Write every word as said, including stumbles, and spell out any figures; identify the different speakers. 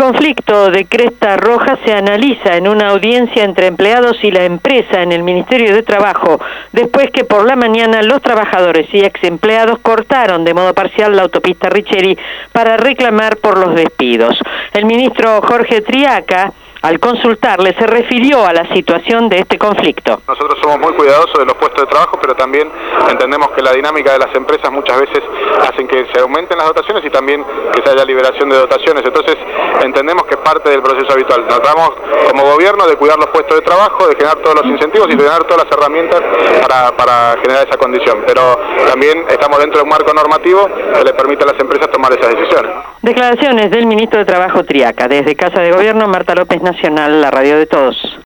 Speaker 1: conflicto de Cresta Roja se analiza en una audiencia entre empleados y la empresa en el Ministerio de Trabajo, después que por la mañana los trabajadores y ex empleados cortaron de modo parcial la autopista Richeri para reclamar por los despidos. El ministro Jorge Triaca, al consultarle, se refirió a la situación de este conflicto.
Speaker 2: Nosotros somos muy cuidadosos de los puestos de trabajo, pero también entendemos que la dinámica de las empresas muchas veces hacen que se aumenten las dotaciones y también que se haya liberación de dotaciones. Entonces entendemos que es parte del proceso habitual. Tratamos como gobierno de cuidar los puestos de trabajo, de generar todos los incentivos y de generar todas las herramientas para, para generar esa condición. Pero también estamos dentro de un marco normativo que le permite a las empresas tomar esas decisiones.
Speaker 1: Declaraciones del ministro de Trabajo Triaca. Desde Casa de Gobierno, Marta López Nacional, la radio de todos.